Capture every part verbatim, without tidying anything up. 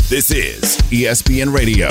This is E S P N Radio.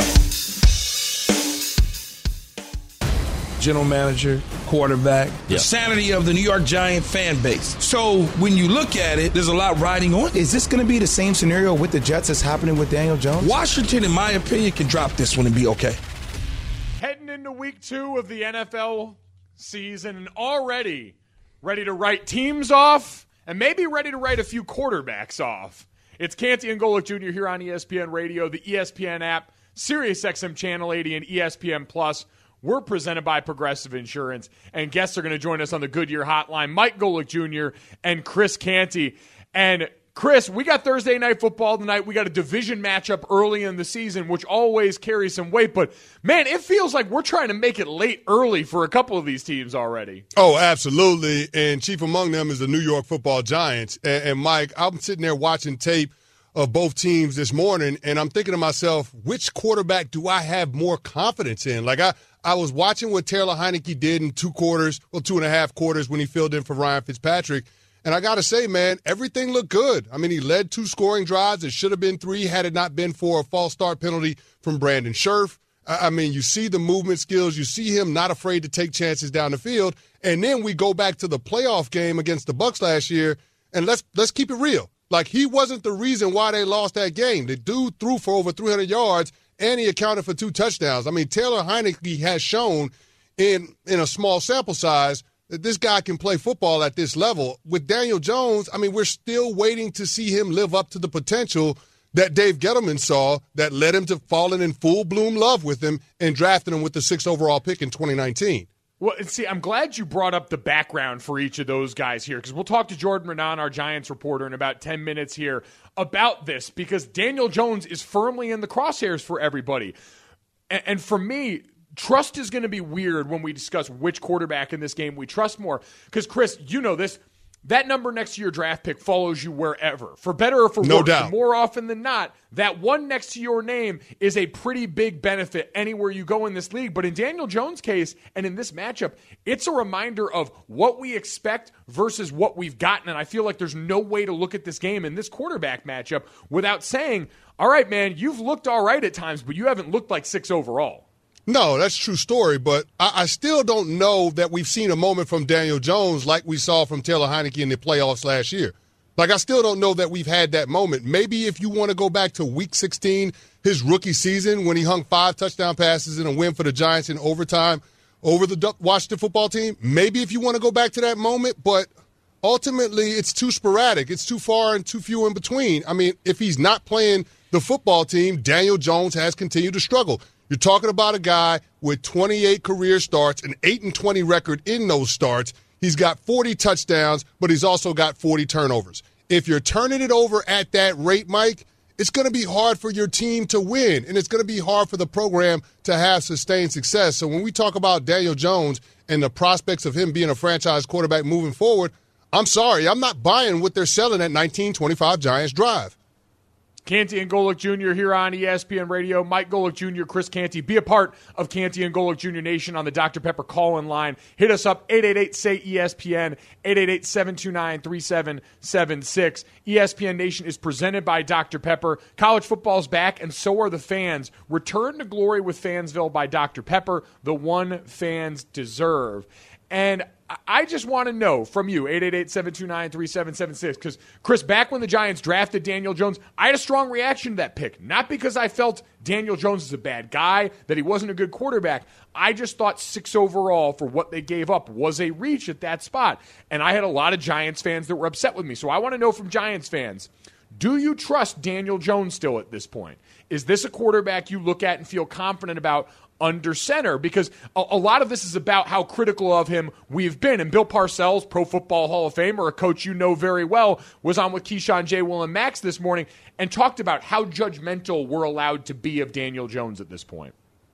General manager, quarterback, yeah. the sanity of the New York Giant fan base. So when you look at it, there's a lot riding on it. Is this going to be the same scenario with the Jets that's happening with Daniel Jones? Washington, in my opinion, can drop this one and be okay. Heading into week two of the N F L season and already ready to write teams off and maybe ready to write a few quarterbacks off. It's Canty and Golick Junior here on E S P N Radio, the E S P N app, SiriusXM Channel eighty, and E S P N Plus. We're presented by Progressive Insurance, and guests are going to join us on the Goodyear Hotline, Mike Golick Junior and Chris Canty. And Chris, we got Thursday Night Football tonight. We got a division matchup early in the season, which always carries some weight. But, man, it feels like we're trying to make it late early for a couple of these teams already. Oh, absolutely. And chief among them is the New York Football Giants. And, and Mike, I'm sitting there watching tape of both teams this morning, and I'm thinking to myself, which quarterback do I have more confidence in? Like, I, I was watching what Taylor Heineke did in two quarters, well, two and a half quarters when he filled in for Ryan Fitzpatrick. And I got to say, man, everything looked good. I mean, he led two scoring drives. It should have been three had it not been for a false start penalty from Brandon Scherff. I mean, you see the movement skills. You see him not afraid to take chances down the field. And then we go back to the playoff game against the Bucs last year, and let's let's keep it real. Like, he wasn't the reason why they lost that game. The dude threw for over three hundred yards, and he accounted for two touchdowns. I mean, Taylor Heineke has shown in in a small sample size that this guy can play football at this level. With Daniel Jones, I mean, we're still waiting to see him live up to the potential that Dave Gettleman saw that led him to falling in full-bloom love with him and drafting him with the sixth overall pick in twenty nineteen. Well, see, I'm glad you brought up the background for each of those guys here, because we'll talk to Jordan Renan, our Giants reporter, in about ten minutes here about this, because Daniel Jones is firmly in the crosshairs for everybody. And, and for me, trust is going to be weird when we discuss which quarterback in this game we trust more. Because, Chris, you know this. That number next to your draft pick follows you wherever, for better or for no worse. Doubt. More often than not, that one next to your name is a pretty big benefit anywhere you go in this league. But in Daniel Jones' case and in this matchup, it's a reminder of what we expect versus what we've gotten. And I feel like there's no way to look at this game in this quarterback matchup without saying, all right, man, you've looked all right at times, but you haven't looked like six overall. No, that's a true story, but I, I still don't know that we've seen a moment from Daniel Jones like we saw from Taylor Heineke in the playoffs last year. Like, I still don't know that we've had that moment. Maybe if you want to go back to week sixteen, his rookie season, when he hung five touchdown passes in a win for the Giants in overtime over the Washington football team, maybe if you want to go back to that moment, but ultimately it's too sporadic. It's too far and too few in between. I mean, if he's not playing the football team, Daniel Jones has continued to struggle. You're talking about a guy with twenty-eight career starts, an eight and twenty record in those starts. He's got forty touchdowns, but he's also got forty turnovers. If you're turning it over at that rate, Mike, it's going to be hard for your team to win, and it's going to be hard for the program to have sustained success. So when we talk about Daniel Jones and the prospects of him being a franchise quarterback moving forward, I'm sorry, I'm not buying what they're selling at nineteen twenty-five Giants Drive. Canty and Golick Junior here on E S P N Radio. Mike Golick Junior, Chris Canty. Be a part of Canty and Golick Junior Nation on the Doctor Pepper call-in line. Hit us up, eight eight eight, S A Y, E S P N, eight eight eight, seven two nine, three seven seven six. E S P N Nation is presented by Doctor Pepper. College football's back, and so are the fans. Return to glory with Fansville by Doctor Pepper, the one fans deserve. And I just want to know from you, eight eight eight, seven two nine, three seven seven six, because, Chris, back when the Giants drafted Daniel Jones, I had a strong reaction to that pick. Not because I felt Daniel Jones is a bad guy, that he wasn't a good quarterback. I just thought six overall for what they gave up was a reach at that spot. And I had a lot of Giants fans that were upset with me. So I want to know from Giants fans, do you trust Daniel Jones still at this point? Is this a quarterback you look at and feel confident about under center? Because a, a lot of this is about how critical of him we've been. And Bill Parcells, Pro Football Hall of Famer, a coach you know very well, was on with Keyshawn, J. Will, and Max this morning and talked about how judgmental we're allowed to be of Daniel Jones at this point.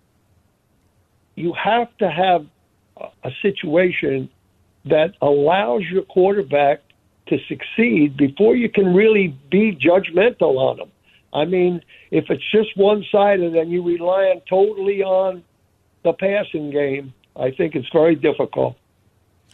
You have to have a situation that allows your quarterback to succeed before you can really be judgmental on him. I mean, if it's just one-sided and you rely on totally on the passing game, I think it's very difficult.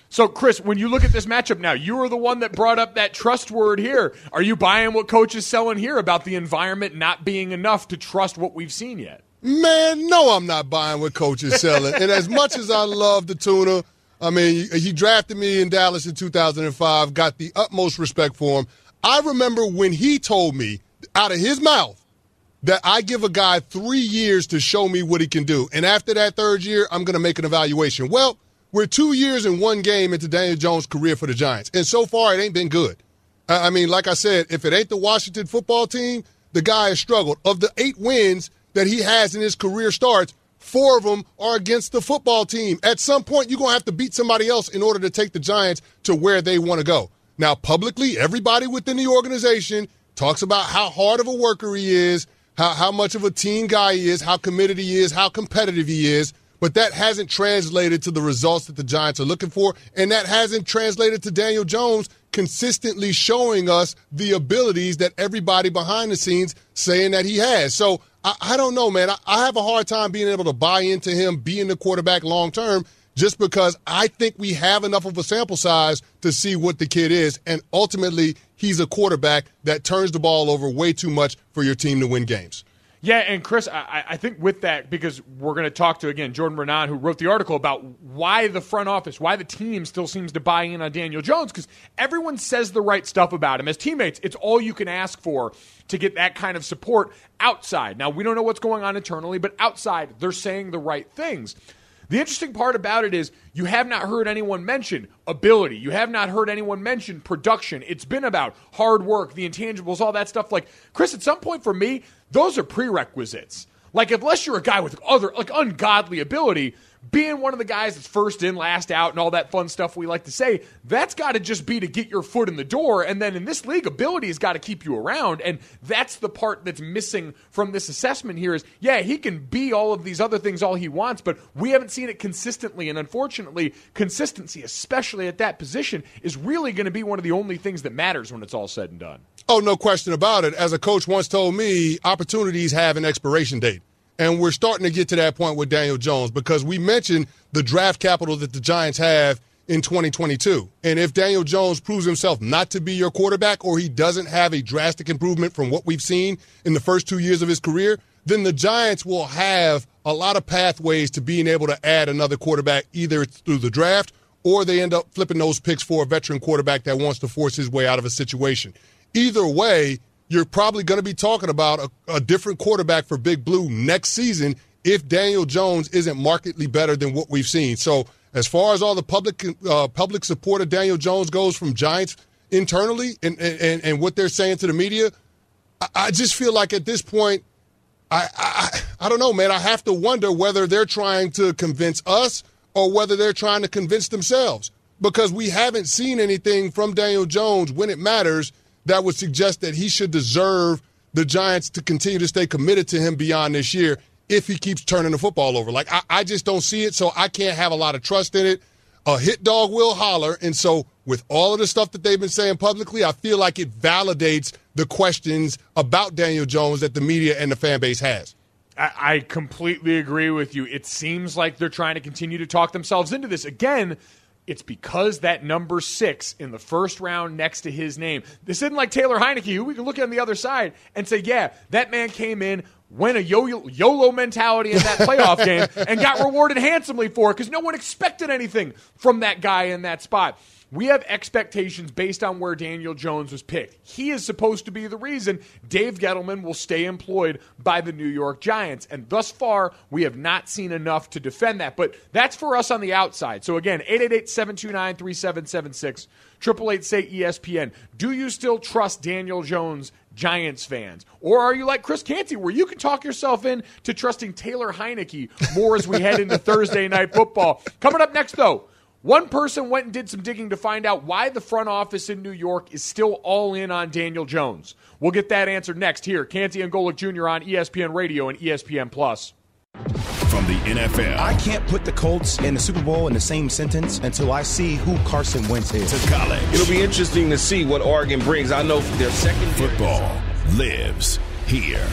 So, Chris, when you look at this matchup now, you were the one that brought up that trust word here. Are you buying what Coach is selling here about the environment not being enough to trust what we've seen yet? Man, no, I'm not buying what Coach is selling. And as much as I love the tuna, I mean, he drafted me in Dallas in two thousand five, got the utmost respect for him. I remember when he told me out of his mouth that I give a guy three years to show me what he can do. And after that third year, I'm going to make an evaluation. Well, we're two years and one game into Daniel Jones' career for the Giants. And so far, it ain't been good. I mean, like I said, if it ain't the Washington football team, the guy has struggled. Of the eight wins that he has in his career starts, four of them are against the football team. At some point, you're going to have to beat somebody else in order to take the Giants to where they want to go. Now, publicly, everybody within the organization talks about how hard of a worker he is, how, how much of a team guy he is, how committed he is, how competitive he is. But that hasn't translated to the results that the Giants are looking for, and that hasn't translated to Daniel Jones consistently showing us the abilities that everybody behind the scenes saying that he has. So I, I don't know, man. I, I have a hard time being able to buy into him being the quarterback long term just because I think we have enough of a sample size to see what the kid is, and ultimately he's a quarterback that turns the ball over way too much for your team to win games. Yeah, and Chris, I, I think with that, because we're going to talk to, again, Jordan Renan, who wrote the article about why the front office, why the team still seems to buy in on Daniel Jones, because everyone says the right stuff about him. As teammates, it's all you can ask for to get that kind of support outside. Now, we don't know what's going on internally, but outside, they're saying the right things. The interesting part about it is you have not heard anyone mention ability. You have not heard anyone mention production. It's been about hard work, the intangibles, all that stuff. Like, Chris, at some point for me, those are prerequisites. Like, unless you're a guy with other, like, ungodly ability, being one of the guys that's first in, last out, and all that fun stuff we like to say, that's got to just be to get your foot in the door. And then in this league, ability has got to keep you around. And that's the part that's missing from this assessment here is, yeah, he can be all of these other things all he wants, but we haven't seen it consistently. And unfortunately, consistency, especially at that position, is really going to be one of the only things that matters when it's all said and done. Oh, no question about it. As a coach once told me, opportunities have an expiration date. And we're starting to get to that point with Daniel Jones because we mentioned the draft capital that the Giants have in twenty twenty-two. And if Daniel Jones proves himself not to be your quarterback or he doesn't have a drastic improvement from what we've seen in the first two years of his career, then the Giants will have a lot of pathways to being able to add another quarterback either through the draft or they end up flipping those picks for a veteran quarterback that wants to force his way out of a situation. Either way, you're probably going to be talking about a, a different quarterback for Big Blue next season if Daniel Jones isn't markedly better than what we've seen. So as far as all the public uh, public support of Daniel Jones goes from Giants internally and, and, and what they're saying to the media, I, I just feel like at this point, I, I I don't know, man. I have to wonder whether they're trying to convince us or whether they're trying to convince themselves because we haven't seen anything from Daniel Jones when it matters that would suggest that he should deserve the Giants to continue to stay committed to him beyond this year if he keeps turning the football over. Like, I, I just don't see it, so I can't have a lot of trust in it. A hit dog will holler, and so with all of the stuff that they've been saying publicly, I feel like it validates the questions about Daniel Jones that the media and the fan base has. I, I completely agree with you. It seems like they're trying to continue to talk themselves into this. Again, it's because that number six in the first round next to his name. This isn't like Taylor Heineke, who we can look at on the other side and say, yeah, that man came in, went a yo- YOLO mentality in that playoff game, and got rewarded handsomely for it because no one expected anything from that guy in that spot. We have expectations based on where Daniel Jones was picked. He is supposed to be the reason Dave Gettleman will stay employed by the New York Giants. And thus far, we have not seen enough to defend that. But that's for us on the outside. So again, eight eight eight, seven two nine, three seven seven six, eight eight eight, say E S P N. Do you still trust Daniel Jones, Giants fans? Or are you like Chris Canty, where you can talk yourself in to trusting Taylor Heineke more as we head into Thursday Night Football? Coming up next, though, one person went and did some digging to find out why the front office in New York is still all in on Daniel Jones. We'll get that answer next here. Canty and Golick Junior on E S P N Radio and E S P N Plus. From the N F L. I can't put the Colts in the Super Bowl in the same sentence until I see who Carson Wentz is. To college. It'll be interesting to see what Oregon brings. I know their second football lives here.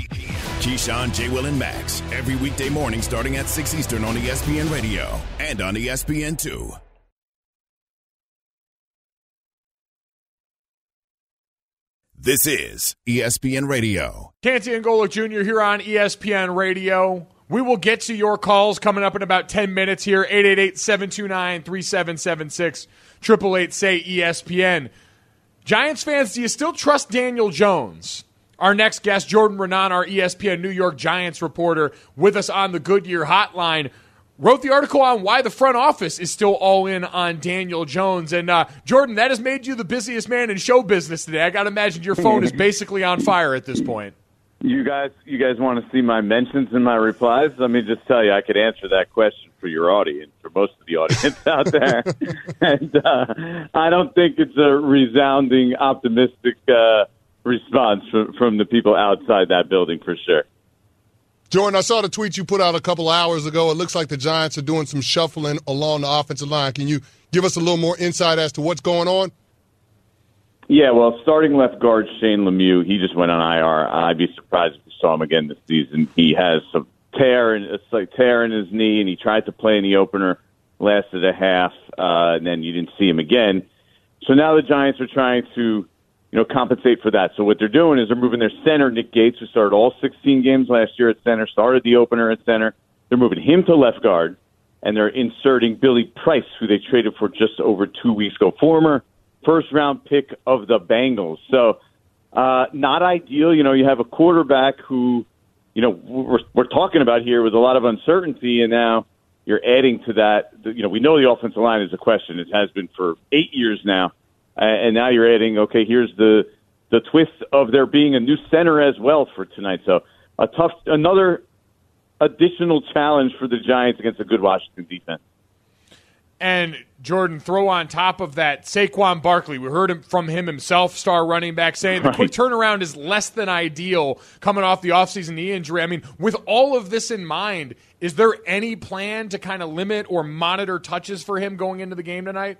Keyshawn, J. Will, and Max. Every weekday morning starting at six Eastern on E S P N Radio and on E S P N two. This is E S P N Radio. Canty and Golic Junior here on E S P N Radio. We will get to your calls coming up in about ten minutes here. eight eight eight, seven two nine, three seven seven six, eight eight eight, say E S P N. Giants fans, do you still trust Daniel Jones? Our next guest, Jordan Raanan, our E S P N New York Giants reporter, with us on the Goodyear Hotline, wrote the article on why the front office is still all in on Daniel Jones. And, uh, Jordan, that has made you the busiest man in show business today. I got to imagine your phone is basically on fire at this point. You guys you guys want to see my mentions and my replies? Let me just tell you, I could answer that question for your audience, for most of the audience out there. and uh, I don't think it's a resounding, optimistic uh, response from, from the people outside that building, for sure. Jordan, I saw the tweet you put out a couple hours ago. It looks like the Giants are doing some shuffling along the offensive line. Can you give us a little more insight as to what's going on? Yeah, well, starting left guard Shane Lemieux, he just went on I R. I'd be surprised if we saw him again this season. He has some tear, and it's like tear in his knee, and he tried to play in the opener, lasted a half, uh, and then you didn't see him again. So now the Giants are trying to you know, compensate for that. So what they're doing is they're moving their center, Nick Gates, who started all sixteen games last year at center, started the opener at center. They're moving him to left guard, and they're inserting Billy Price, who they traded for just over two weeks ago, former first-round pick of the Bengals. So uh, not ideal. You know, you have a quarterback who, you know, we're, we're talking about here with a lot of uncertainty, and now you're adding to that. You know, we know the offensive line is a question. It has been for eight years now. And now you're adding, okay, here's the the twist of there being a new center as well for tonight. So a tough, another additional challenge for the Giants against a good Washington defense. And Jordan, throw on top of that Saquon Barkley. We heard him from him himself, star running back, saying the quick turnaround is less than ideal coming off the offseason knee injury. I mean, with all of this in mind, is there any plan to kind of limit or monitor touches for him going into the game tonight?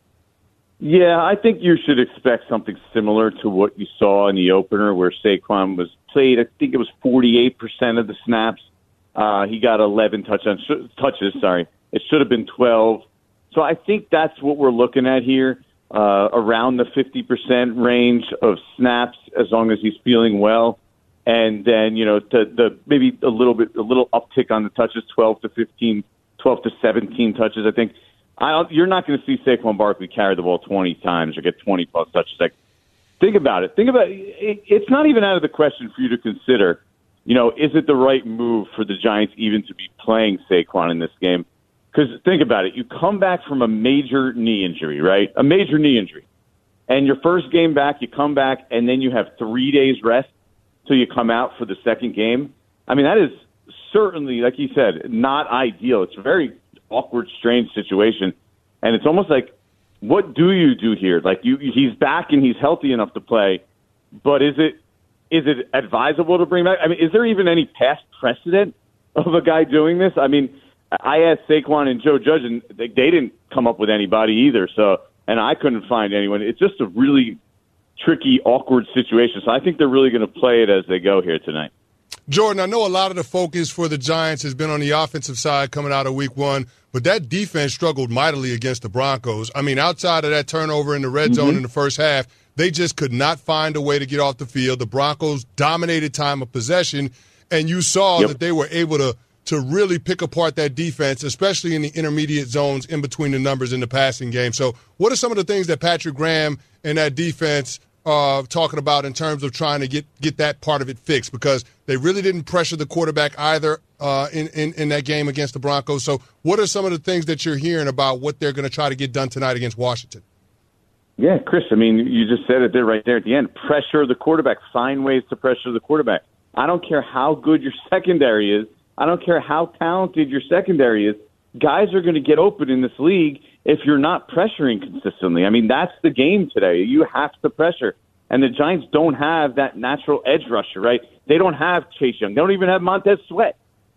Yeah, I think you should expect something similar to what you saw in the opener where Saquon was played. I think it was forty-eight percent of the snaps. Uh, he got eleven touch on, touches. Sorry, it should have been twelve. So I think that's what we're looking at here, uh, around the fifty percent range of snaps, as long as he's feeling well. And then, you know, to the maybe a little bit, a little uptick on the touches, twelve to fifteen, twelve to seventeen touches, I think. I don't, you're not going to see Saquon Barkley carry the ball twenty times or get twenty plus touches. Like, think about it. Think about it. it. It's not even out of the question for you to consider, you know, is it the right move for the Giants even to be playing Saquon in this game? Because think about it. You come back from a major knee injury, right? A major knee injury. And your first game back, you come back, and then you have three days rest till you come out for the second game. I mean, that is certainly, like you said, not ideal. It's a very awkward, strange situation. And it's almost like, what do you do here? Like, you, he's back and he's healthy enough to play, but is it is it advisable to bring back? I mean, is there even any past precedent of a guy doing this? I mean, I asked Saquon and Joe Judge, and they, they didn't come up with anybody either. So, and I couldn't find anyone. It's just a really tricky, awkward situation. So I think they're really going to play it as they go here tonight. Jordan, I know a lot of the focus for the Giants has been on the offensive side coming out of week one, but that defense struggled mightily against the Broncos. I mean, outside of that turnover in the red zone mm-hmm. in the first half, they just could not find a way to get off the field. The Broncos dominated time of possession, and you saw yep. that they were able to to really pick apart that defense, especially in the intermediate zones in between the numbers in the passing game. So what are some of the things that Patrick Graham and that defense uh, talking about in terms of trying to get, get that part of it fixed? Because they really didn't pressure the quarterback either uh, in, in, in that game against the Broncos. So what are some of the things that you're hearing about what they're going to try to get done tonight against Washington? Yeah, Chris, I mean, you just said it there right there at the end. Pressure the quarterback. Find ways to pressure the quarterback. I don't care how good your secondary is. I don't care how talented your secondary is. Guys are going to get open in this league if you're not pressuring consistently. I mean, that's the game today. You have to pressure. And the Giants don't have that natural edge rusher, right? They don't have Chase Young. They don't even have Montez Sweat.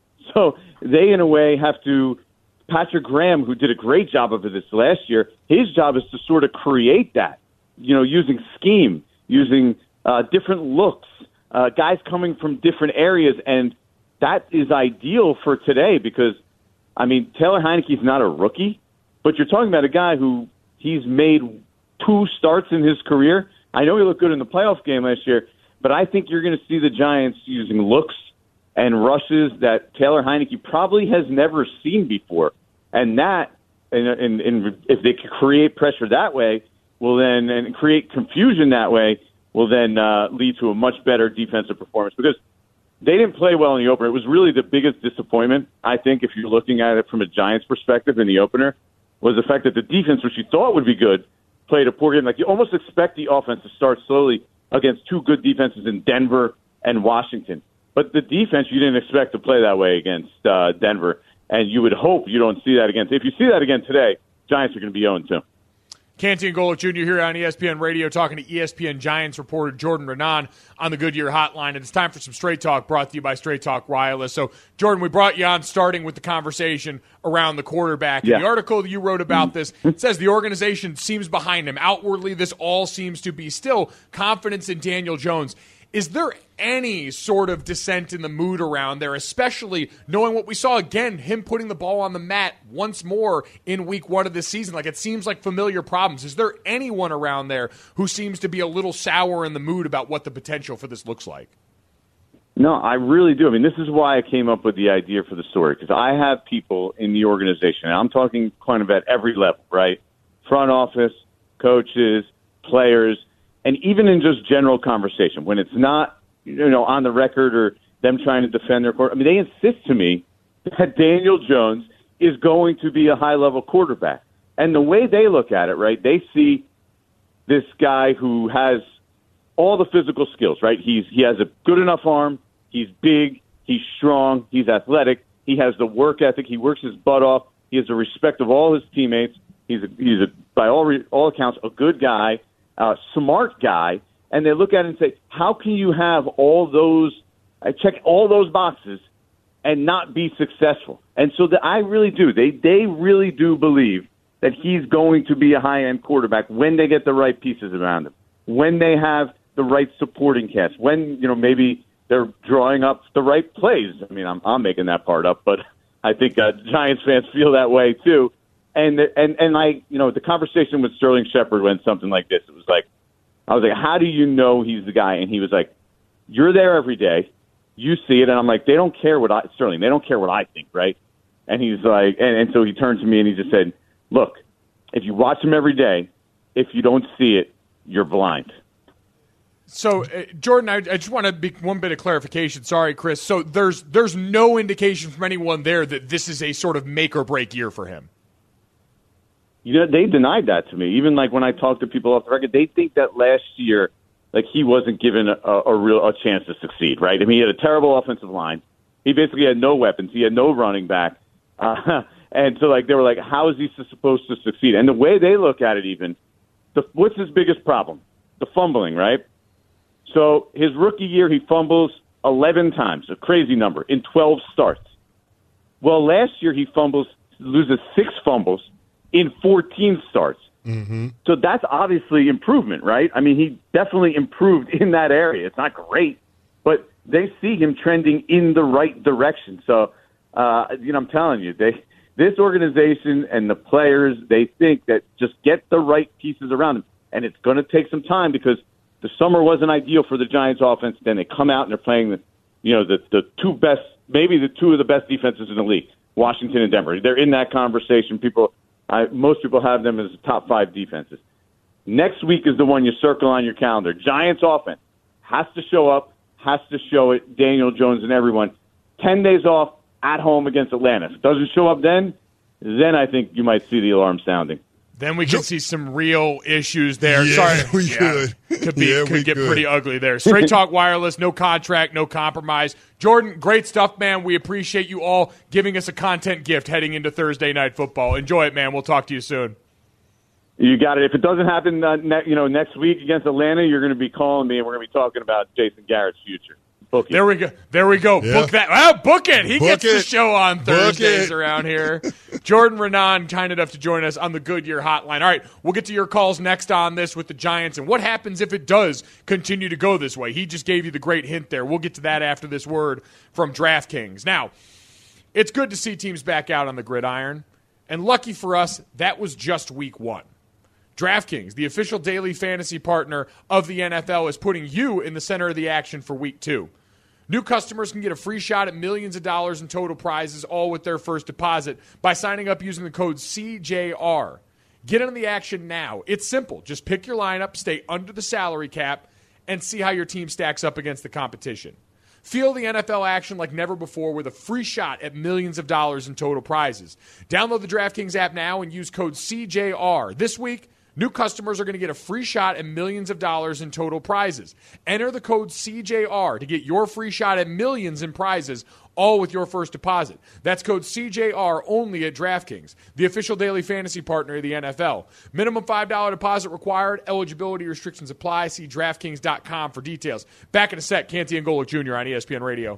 So they, in a way, have to – Patrick Graham, who did a great job of it this last year, his job is to sort of create that, you know, using scheme, using uh, different looks, uh, guys coming from different areas, and that is ideal for today because, I mean, Taylor Heineke's not a rookie, but you're talking about a guy who he's made two starts in his career I know he looked good in the playoff game last year, but I think you're going to see the Giants using looks and rushes that Taylor Heineke probably has never seen before. And that, and, and, and if they can create pressure that way, will then, and create confusion that way, will then uh, lead to a much better defensive performance. Because they didn't play well in the opener. It was really the biggest disappointment, I think, if you're looking at it from a Giants perspective in the opener, was the fact that the defense, which you thought would be good, played a poor game. Like, you almost expect the offense to start slowly against two good defenses in Denver and Washington. But the defense, you didn't expect to play that way against uh, Denver, and you would hope you don't see that again. If you see that again today, Giants are going to be oh and two. Canty and Golic Junior here on E S P N Radio, talking to E S P N Giants reporter Jordan Raanan on the Goodyear Hotline. And it's time for some Straight Talk, brought to you by Straight Talk Wireless. So, Jordan, we brought you on starting with the conversation around the quarterback. Yeah. And the article that you wrote about this says the organization seems behind him. Outwardly, this all seems to be still confidence in Daniel Jones. Is there any sort of dissent in the mood around there, especially knowing what we saw again, him putting the ball on the mat once more in week one of this season? Like, it seems like familiar problems. Is there anyone around there who seems to be a little sour in the mood about what the potential for this looks like? No, I really do. I mean, this is why I came up with the idea for the story, because I have people in the organization, and I'm talking kind of at every level, right? Front office, coaches, players, and even in just general conversation, when it's not, you know, on the record or them trying to defend their quarterback. I mean, they insist to me that Daniel Jones is going to be a high-level quarterback. And the way they look at it, right, they see this guy who has all the physical skills, right? He's he has a good enough arm. He's big. He's strong. He's athletic. He has the work ethic. He works his butt off. He has the respect of all his teammates. He's a, he's a, by all re, all accounts, a good guy. A smart guy, and they look at it and say, how can you have all those, I check all those boxes and not be successful? And so the, I really do. They they really do believe that he's going to be a high-end quarterback when they get the right pieces around him, when they have the right supporting cast, when, you know, maybe they're drawing up the right plays. I mean, I'm, I'm making that part up, but I think uh, Giants fans feel that way too. And, and, and I, you know, the conversation with Sterling Shepard went something like this. It was like, I was like, how do you know he's the guy? And he was like, you're there every day. You see it. And I'm like, they don't care what I, Sterling, they don't care what I think, right? And he's like, and, and so he turned to me and he just said, look, if you watch him every day, if you don't see it, you're blind. So, uh, Jordan, I, I just want to be one bit of clarification. Sorry, Chris. So there's there's no indication from anyone there that this is a sort of make or break year for him. You know, they denied that to me. Even like when I talk to people off the record, they think that last year, like he wasn't given a, a real a chance to succeed, right? I mean, he had a terrible offensive line. He basically had no weapons. He had no running back. Uh, and so, like, they were like, how is he supposed to succeed? And the way they look at it even, the, what's his biggest problem? The fumbling, right? So his rookie year, he fumbles eleven times, a crazy number, in twelve starts. Well, last year he fumbles, loses six fumbles in fourteen starts. Mm-hmm. So that's obviously improvement, right? I mean, he definitely improved in that area. It's not great, but they see him trending in the right direction. So, uh, you know, I'm telling you, they, this organization and the players, they think that just get the right pieces around him. And it's going to take some time because the summer wasn't ideal for the Giants offense. Then they come out and they're playing the, you know, the, the two best, maybe the two of the best defenses in the league, Washington and Denver. They're in that conversation. People, I, most people have them as top five defenses. Next week is the one you circle on your calendar. Giants offense has to show up, has to show it, Daniel Jones and everyone. Ten days off at home against Atlanta. If it doesn't show up then, then I think you might see the alarm sounding. Then we could see some real issues there. Yeah, Sorry, we yeah, could. Could be Yeah, could we get could. pretty ugly there. Straight Talk Wireless, no contract, no compromise. Jordan, great stuff, man. We appreciate you all giving us a content gift heading into Thursday Night Football. Enjoy it, man. We'll talk to you soon. You got it. If it doesn't happen, uh, ne- you know, next week against Atlanta, you're going to be calling me, and we're going to be talking about Jason Garrett's future. Book it. There we go. There we go. Yeah. Book that. Well, book it. He Book gets the it. show on Book Thursdays it. around here. Jordan Raanan, kind enough to join us on the Goodyear Hotline. All right, we'll get to your calls next on this with the Giants and what happens if it does continue to go this way. He just gave you the great hint there. We'll get to that after this word from DraftKings. Now, it's good to see teams back out on the gridiron, and lucky for us, that was just week one. DraftKings, the official daily fantasy partner of the N F L, is putting you in the center of the action for week two. New customers can get a free shot at millions of dollars in total prizes, all with their first deposit, by signing up using the code C J R. Get into the action now. It's simple. Just pick your lineup, stay under the salary cap, and see how your team stacks up against the competition. Feel the N F L action like never before with a free shot at millions of dollars in total prizes. Download the DraftKings app now and use code C J R. This week, new customers are going to get a free shot at millions of dollars in total prizes. Enter the code C J R to get your free shot at millions in prizes, all with your first deposit. That's code C J R only at DraftKings, the official daily fantasy partner of the N F L. Minimum five dollars deposit required. Eligibility restrictions apply. See DraftKings dot com for details. Back in a sec, Canty and Golic Junior on E S P N Radio.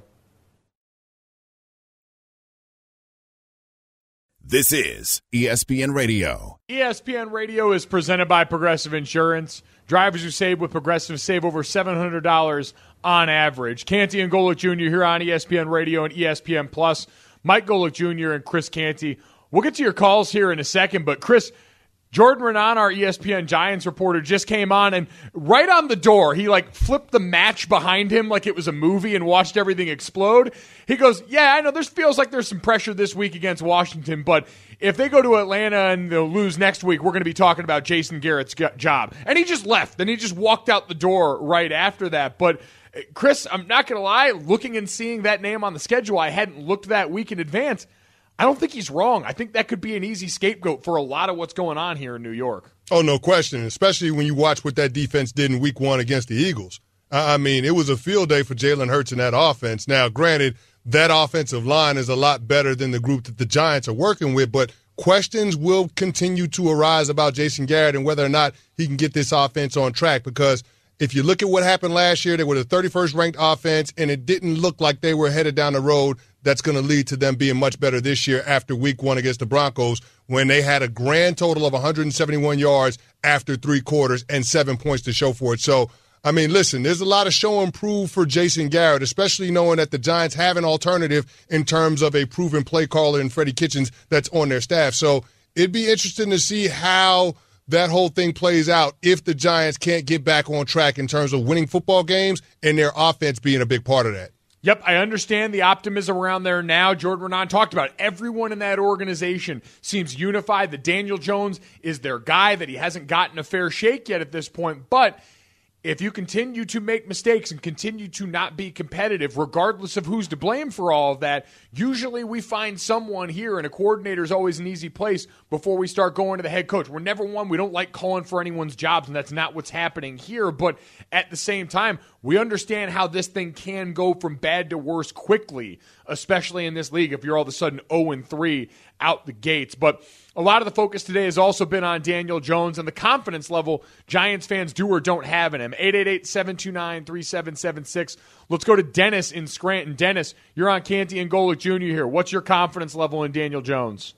This is E S P N Radio. E S P N Radio is presented by Progressive Insurance. Drivers who save with Progressive save over seven hundred dollars on average. Canty and Golic Junior here on E S P N Radio and E S P N Plus. Mike Golic Junior and Chris Canty. We'll get to your calls here in a second, but Chris, Jordan Renan, our E S P N Giants reporter, just came on, and right on the door, he like flipped the match behind him like it was a movie and watched everything explode. He goes, yeah, I know this feels like there's some pressure this week against Washington, but if they go to Atlanta and they'll lose next week, we're going to be talking about Jason Garrett's job. And he just left, and he just walked out the door right after that. But Chris, I'm not going to lie, looking and seeing that name on the schedule, I hadn't looked that week in advance. I don't think he's wrong. I think that could be an easy scapegoat for a lot of what's going on here in New York. Oh, no question, especially when you watch what that defense did in week one against the Eagles. I mean, it was a field day for Jalen Hurts and that offense. Now, granted, that offensive line is a lot better than the group that the Giants are working with, but questions will continue to arise about Jason Garrett and whether or not he can get this offense on track, because if you look at what happened last year, they were the thirty-first ranked offense, and it didn't look like they were headed down the road that's going to lead to them being much better this year after week one against the Broncos, when they had a grand total of one hundred seventy-one yards after three quarters and seven points to show for it. So, I mean, listen, there's a lot of show and prove for Jason Garrett, especially knowing that the Giants have an alternative in terms of a proven play caller in Freddie Kitchens that's on their staff. So it'd be interesting to see how that whole thing plays out if the Giants can't get back on track in terms of winning football games and their offense being a big part of that. Yep, I understand the optimism around there now. Jordan Renan talked about it. Everyone in that organization seems unified that Daniel Jones is their guy, that he hasn't gotten a fair shake yet at this point. But if you continue to make mistakes and continue to not be competitive, regardless of who's to blame for all of that, usually we find someone here, and a coordinator is always an easy place before we start going to the head coach. We're never one. We don't like calling for anyone's jobs, and that's not what's happening here. But at the same time, we understand how this thing can go from bad to worse quickly, especially in this league if you're all of a sudden oh and three out the gates. But a lot of the focus today has also been on Daniel Jones and the confidence level Giants fans do or don't have in him. eight eight eight, seven two nine, three seven seven six. Let's go to Dennis in Scranton. Dennis, you're on Canty and Golic Junior here. What's your confidence level in Daniel Jones?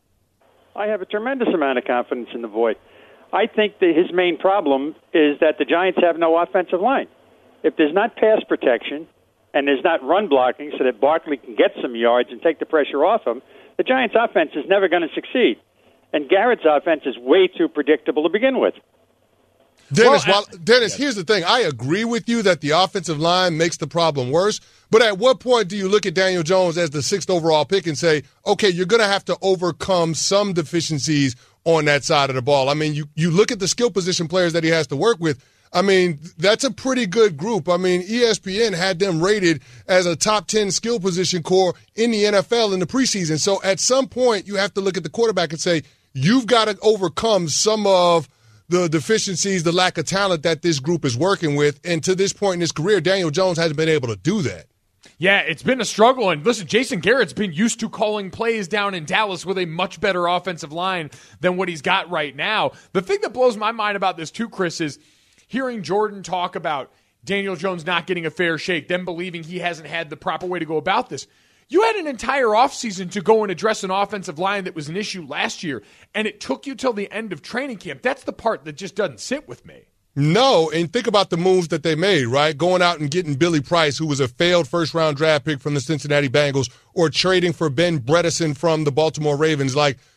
I have a tremendous amount of confidence in the boy. I think that his main problem is that the Giants have no offensive line. If there's not pass protection and there's not run blocking so that Barkley can get some yards and take the pressure off him, the Giants' offense is never going to succeed. And Garrett's offense is way too predictable to begin with. Dennis, well, while, Dennis, here's the thing. I agree with you that the offensive line makes the problem worse. But at what point do you look at Daniel Jones as the sixth overall pick and say, okay, you're going to have to overcome some deficiencies on that side of the ball? I mean, you, you look at the skill position players that he has to work with. I mean, that's a pretty good group. I mean, E S P N had them rated as a top ten skill position core in the N F L in the preseason. So at some point, you have to look at the quarterback and say, you've got to overcome some of the deficiencies, the lack of talent that this group is working with. And to this point in his career, Daniel Jones hasn't been able to do that. Yeah, it's been a struggle. And listen, Jason Garrett's been used to calling plays down in Dallas with a much better offensive line than what he's got right now. The thing that blows my mind about this too, Chris, is hearing Jordan talk about Daniel Jones not getting a fair shake, them believing he hasn't had the proper way to go about this. You had an entire offseason to go and address an offensive line that was an issue last year, and it took you till the end of training camp. That's the part that just doesn't sit with me. No, and think about the moves that they made, right? Going out and getting Billy Price, who was a failed first-round draft pick from the Cincinnati Bengals, or trading for Ben Bredeson from the Baltimore Ravens. Like,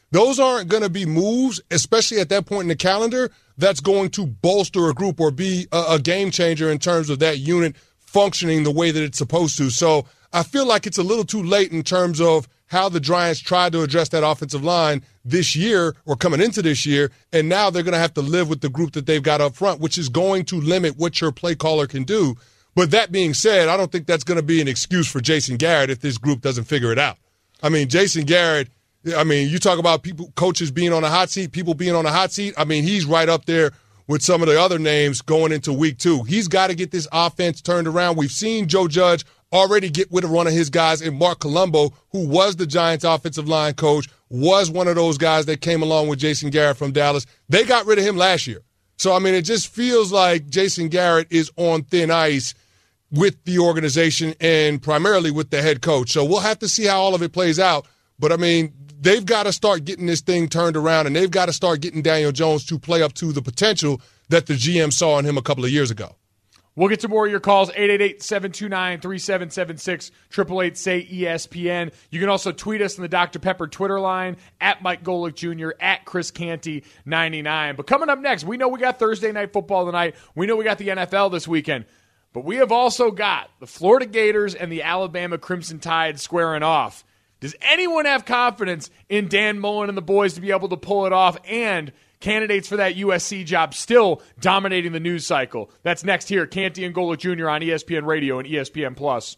those aren't going to be moves, especially at that point in the calendar, that's going to bolster a group or be a, a game changer in terms of that unit functioning the way that it's supposed to. So I feel like it's a little too late in terms of how the Giants tried to address that offensive line this year or coming into this year, and now they're going to have to live with the group that they've got up front, which is going to limit what your play caller can do. But that being said, I don't think that's going to be an excuse for Jason Garrett if this group doesn't figure it out. I mean, Jason Garrett, I mean, you talk about people, coaches being on a hot seat, people being on a hot seat. I mean, he's right up there with some of the other names going into week two. He's got to get this offense turned around. We've seen Joe Judge already get with one of his guys in Mark Colombo, who was the Giants offensive line coach, was one of those guys that came along with Jason Garrett from Dallas. They got rid of him last year. So, I mean, it just feels like Jason Garrett is on thin ice with the organization and primarily with the head coach. So we'll have to see how all of it plays out. But, I mean, they've got to start getting this thing turned around, and they've got to start getting Daniel Jones to play up to the potential that the G M saw in him a couple of years ago. We'll get to more of your calls, eight eight eight, seven two nine, three seven seven six, eight eight eight, say E S P N. You can also tweet us on the Doctor Pepper Twitter line, at Mike Golick Junior, at Chris Canty ninety-nine. But coming up next, we know we got Thursday Night Football tonight. We know we got the N F L this weekend. But we have also got the Florida Gators and the Alabama Crimson Tide squaring off. Does anyone have confidence in Dan Mullen and the boys to be able to pull it off, and candidates for that U S C job still dominating the news cycle? That's next here, Canty and Golick Junior on E S P N Radio and E S P N Plus.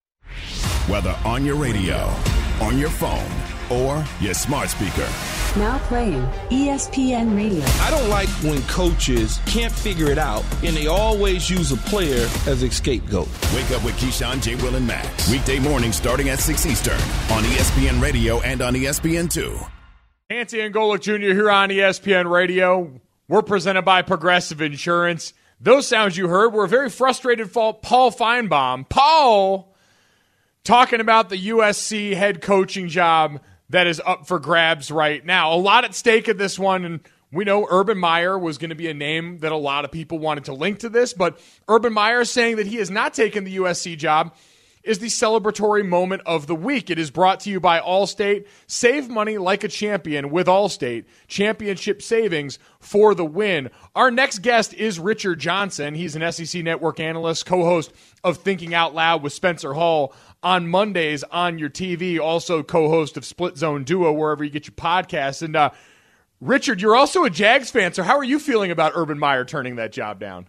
Whether on your radio, on your phone, or your smart speaker. Now playing E S P N Radio. I don't like when coaches can't figure it out and they always use a player as a scapegoat. Wake up with Keyshawn, J. Will, and Max. Weekday mornings starting at six Eastern on E S P N Radio and on E S P N two. Canty and Golick Junior here on E S P N Radio. We're presented by Progressive Insurance. Those sounds you heard were a very frustrated Paul Finebaum. Paul talking about the U S C head coaching job that is up for grabs right now. A lot at stake at this one, and we know Urban Meyer was going to be a name that a lot of people wanted to link to this, but Urban Meyer saying that he has not taken the U S C job is the celebratory moment of the week. It is brought to you by Allstate. Save money like a champion with Allstate. Championship savings for the win. Our next guest is Richard Johnson. He's an S E C Network analyst, co-host of Thinking Out Loud with Spencer Hall on Mondays on your T V, also co-host of Split Zone Duo, wherever you get your podcasts. And uh, Richard, you're also a Jags fan, so how are you feeling about Urban Meyer turning that job down?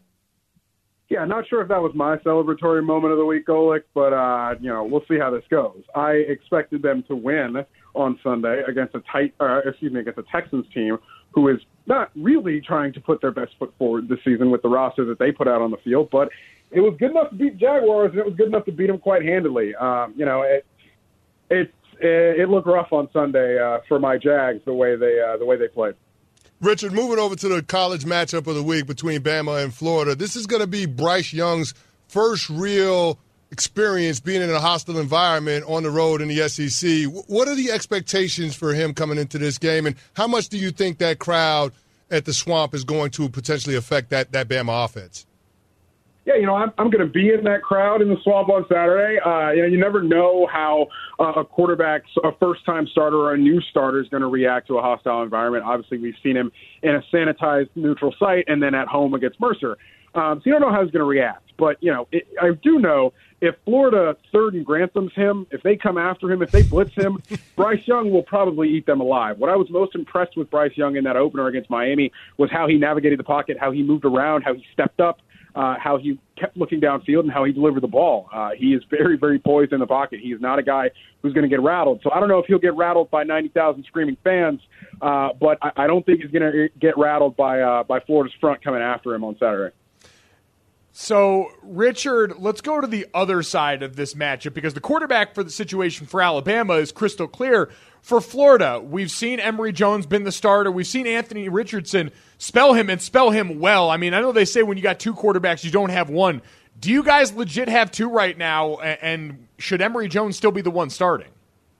Yeah, not sure if that was my celebratory moment of the week, Golick, but, uh, you know, we'll see how this goes. I expected them to win on Sunday against a tight, uh, excuse me, against a Texans team who is not really trying to put their best foot forward this season with the roster that they put out on the field, but it was good enough to beat Jaguars, and it was good enough to beat them quite handily. Um, you know, it, it, it, it looked rough on Sunday uh, for my Jags the way they uh, the way they played. Richard, moving over to the college matchup of the week between Bama and Florida, this is going to be Bryce Young's first real experience being in a hostile environment on the road in the S E C. What are the expectations for him coming into this game, and how much do you think that crowd at the Swamp is going to potentially affect that, that Bama offense? Yeah, you know, I'm, I'm going to be in that crowd in the Swamp on Saturday. Uh, you know, you never know how uh, a quarterback, a first-time starter or a new starter is going to react to a hostile environment. Obviously, we've seen him in a sanitized neutral site and then at home against Mercer. Um, so you don't know how he's going to react. But, you know, it, I do know if Florida third and Granthams him, if they come after him, if they blitz him, Bryce Young will probably eat them alive. What I was most impressed with Bryce Young in that opener against Miami was how he navigated the pocket, how he moved around, how he stepped up. Uh, how he kept looking downfield and how he delivered the ball. Uh, he is very, very poised in the pocket. He is not a guy who's going to get rattled. So I don't know if he'll get rattled by ninety thousand screaming fans, uh, but I, I don't think he's going to get rattled by uh, by Florida's front coming after him on Saturday. So, Richard, let's go to the other side of this matchup because the quarterback for the situation for Alabama is crystal clear. For Florida, we've seen Emory Jones been the starter. We've seen Anthony Richardson spell him and spell him well. I mean, I know they say when you got two quarterbacks, you don't have one. Do you guys legit have two right now, and should Emory Jones still be the one starting?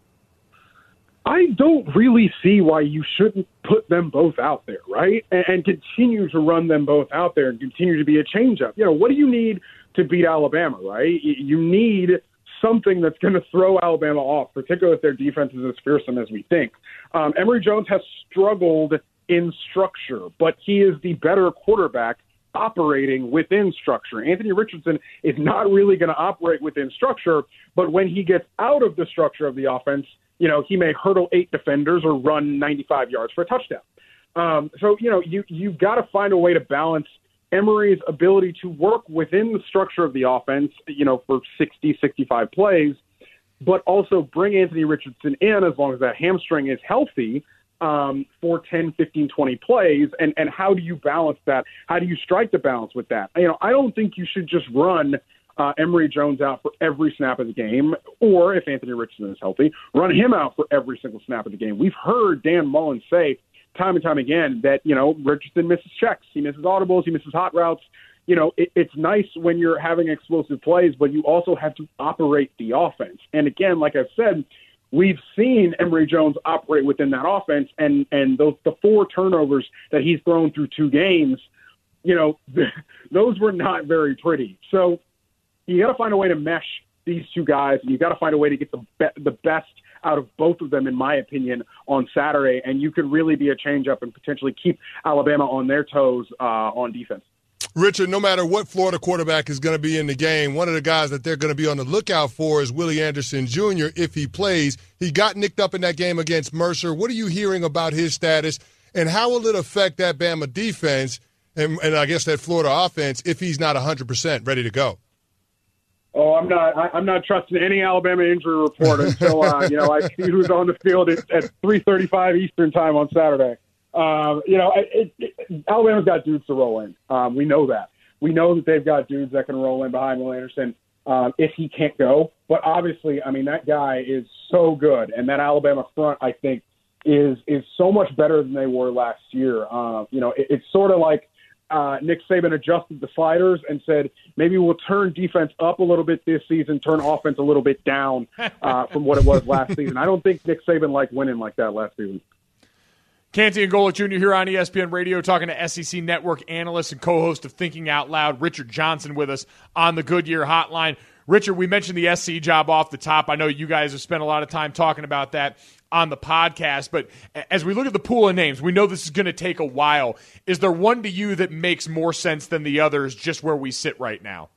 I don't really see why you shouldn't put them both out there, right? And, and continue to run them both out there and continue to be a changeup. You know, what do you need to beat Alabama, right? You need something that's going to throw Alabama off, particularly if their defense is as fearsome as we think. Um, Emory Jones has struggled in structure, but he is the better quarterback operating within structure. Anthony Richardson is not really going to operate within structure, but when he gets out of the structure of the offense, you know, he may hurdle eight defenders or run ninety-five yards for a touchdown. Um, so, you know, you, you've got to find a way to balance Emory's ability to work within the structure of the offense, you know, for sixty, sixty-five plays, but also bring Anthony Richardson in as long as that hamstring is healthy um, for ten, fifteen, twenty plays. And, and how do you balance that? How do you strike the balance with that? You know, I don't think you should just run uh, Emory Jones out for every snap of the game, or if Anthony Richardson is healthy, run him out for every single snap of the game. We've heard Dan Mullen say time and time again that, you know, Richardson misses checks, he misses audibles, he misses hot routes. You know, it, it's nice when you're having explosive plays, but you also have to operate the offense. And again, like I've said, we've seen Emory Jones operate within that offense, and, and those the four turnovers that he's thrown through two games, you know, those were not very pretty. So you got to find a way to mesh these two guys, and you got to find a way to get the be- the best out of both of them, in my opinion, on Saturday, and you could really be a change-up and potentially keep Alabama on their toes uh, on defense. Richard, no matter what Florida quarterback is going to be in the game, one of the guys that they're going to be on the lookout for is Willie Anderson Junior if he plays. He got nicked up in that game against Mercer. What are you hearing about his status, and how will it affect that Bama defense and, and I guess that Florida offense if he's not one hundred percent ready to go? Oh, I'm not. I, I'm not trusting any Alabama injury report until uh, you know I see who's on the field at, at three thirty-five Eastern time on Saturday. Um, you know, it, it, Alabama's got dudes to roll in. Um, we know that. We know that they've got dudes that can roll in behind Will Anderson um, if he can't go. But obviously, I mean, that guy is so good, and that Alabama front, I think, is is so much better than they were last year. Uh, you know, it, it's sort of like. Uh, Nick Saban adjusted the sliders and said, maybe we'll turn defense up a little bit this season, turn offense a little bit down uh, from what it was last season. I don't think Nick Saban liked winning like that last season. Canty and Golic Junior here on E S P N Radio, talking to S E C Network analyst and co-host of Thinking Out Loud, Richard Johnson, with us on the Goodyear Hotline. Richard, we mentioned the S C job off the top. I know you guys have spent a lot of time talking about that on the podcast, but as we look at the pool of names, we know this is going to take a while. Is there one to you that makes more sense than the others just where we sit right now?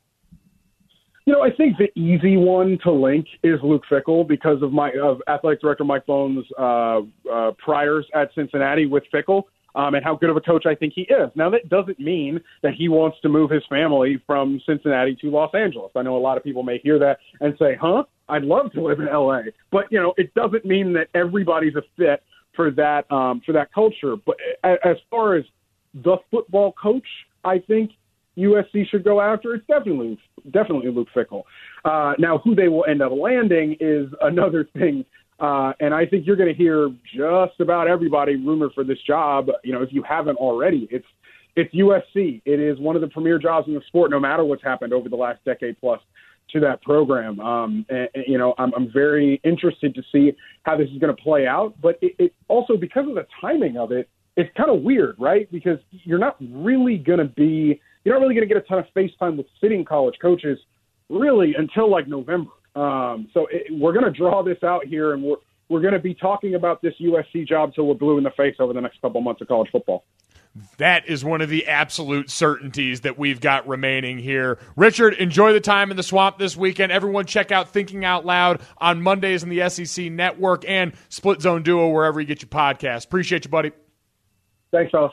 You know, I think the easy one to link is Luke Fickell because of my of athletic director Mike Bohn's uh, uh, priors at Cincinnati with Fickell. Um, and how good of a coach I think he is. Now, that doesn't mean that he wants to move his family from Cincinnati to Los Angeles. I know a lot of people may hear that and say, huh, I'd love to live in L A. But, you know, it doesn't mean that everybody's a fit for that um, for that culture. But as far as the football coach, I think U S C should go after, it's definitely, definitely Luke Fickell. Uh, now, who they will end up landing is another thing. Uh, and I think you're going to hear just about everybody rumored for this job. You know, if you haven't already, it's it's U S C. It is one of the premier jobs in the sport, no matter what's happened over the last decade plus to that program. Um, and, and, you know, I'm, I'm very interested to see how this is going to play out. But it, it also, because of the timing of it, it's kind of weird, right? Because you're not really going to be, you're not really going to get a ton of face time with sitting college coaches really until like November. Um, so it, we're going to draw this out here, and we're we're going to be talking about this U S C job till we're blue in the face over the next couple of months of college football. That is one of the absolute certainties that we've got remaining here. Richard, enjoy the time in the swamp this weekend. Everyone check out Thinking Out Loud on Mondays in the S E C Network and Split Zone Duo wherever you get your podcasts. Appreciate you, buddy. Thanks, fellas.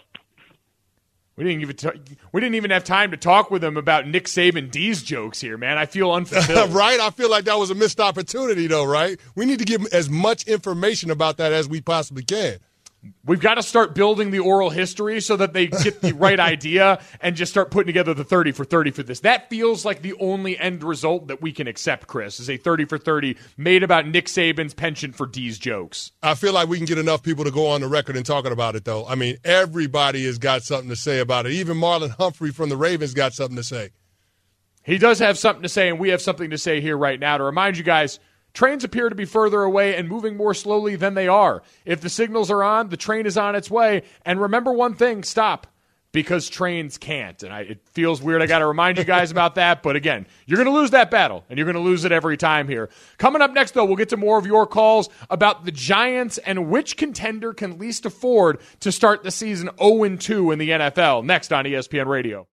We didn't even t- we didn't even have time to talk with him about Nick Saban D's jokes here, man. I feel unfulfilled. Right? I feel like that was a missed opportunity, though, right? We need to give as much information about that as we possibly can. We've got to start building the oral history so that they get the right idea and just start putting together the thirty for thirty for this. That feels like the only end result that we can accept, Chris, is a thirty for thirty made about Nick Saban's penchant for D's jokes. I feel like we can get enough people to go on the record and talking about it, though. I mean, everybody has got something to say about it. Even Marlon Humphrey from the Ravens got something to say. He does have something to say, and we have something to say here right now. To remind you guys, trains appear to be further away and moving more slowly than they are. If the signals are on, the train is on its way. And remember one thing, stop. because trains can't. And I, it feels weird. I got to remind you guys about that. But again, you're going to lose that battle, and you're going to lose it every time here. Coming up next, though, we'll get to more of your calls about the Giants and which contender can least afford to start the season oh and two in the N F L. Next on E S P N Radio.